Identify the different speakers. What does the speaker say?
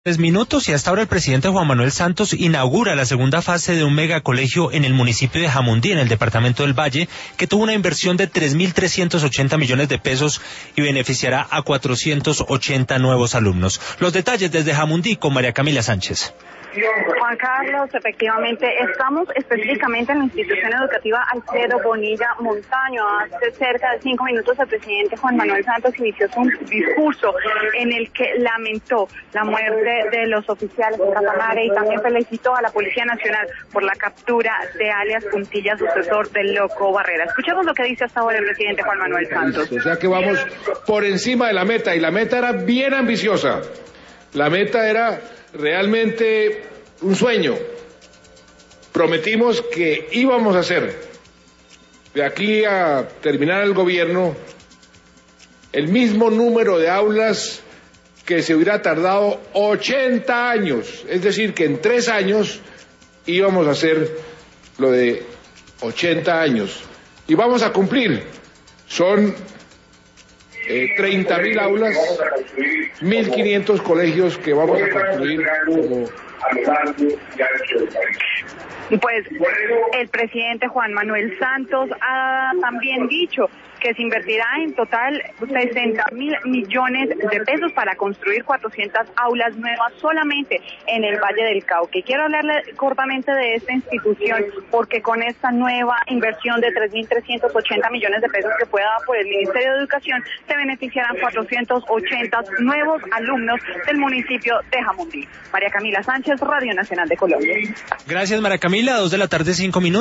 Speaker 1: Minutos y hasta ahora el presidente Juan Manuel Santos inaugura la segunda fase de un megacolegio en el municipio de Jamundí, en el departamento del Valle, que tuvo una inversión de 3.380 millones de pesos y beneficiará a 480 nuevos alumnos. Los detalles desde Jamundí con María Camila Sánchez.
Speaker 2: Juan Carlos, efectivamente, estamos específicamente en la institución educativa Alfredo Bonilla Montaño. Hace cerca de 5 minutos el presidente Juan Manuel Santos inició su discurso en el que lamentó la muerte de los oficiales de Casanare y también felicitó a la Policía Nacional por la captura de alias Puntilla, sucesor del Loco Barrera. Escuchemos lo que dice hasta ahora el presidente Juan Manuel Santos.
Speaker 3: O sea que vamos por encima de la meta, y la meta era bien ambiciosa. La meta era realmente un sueño. Prometimos que íbamos a hacer, de aquí a terminar el gobierno, el mismo número de aulas que se hubiera tardado 80 años. Es decir, que en 3 años íbamos a hacer lo de 80 años. Y vamos a cumplir. Son 30.000 aulas, 1.500 colegios que vamos a construir como...
Speaker 2: Pues el presidente Juan Manuel Santos ha también dicho que se invertirá en total 60.000 millones de pesos para construir 400 aulas nuevas solamente en el Valle del Cauca. Quiero hablarle cortamente de esta institución porque con esta nueva inversión de 3.380 millones de pesos que fue dada por el Ministerio de Educación se beneficiarán 480 nuevos alumnos del municipio de Jamundí. María Camila Sánchez, Radio Nacional de Colombia.
Speaker 1: Gracias, María Camila. 2 de la tarde, 5 minutos.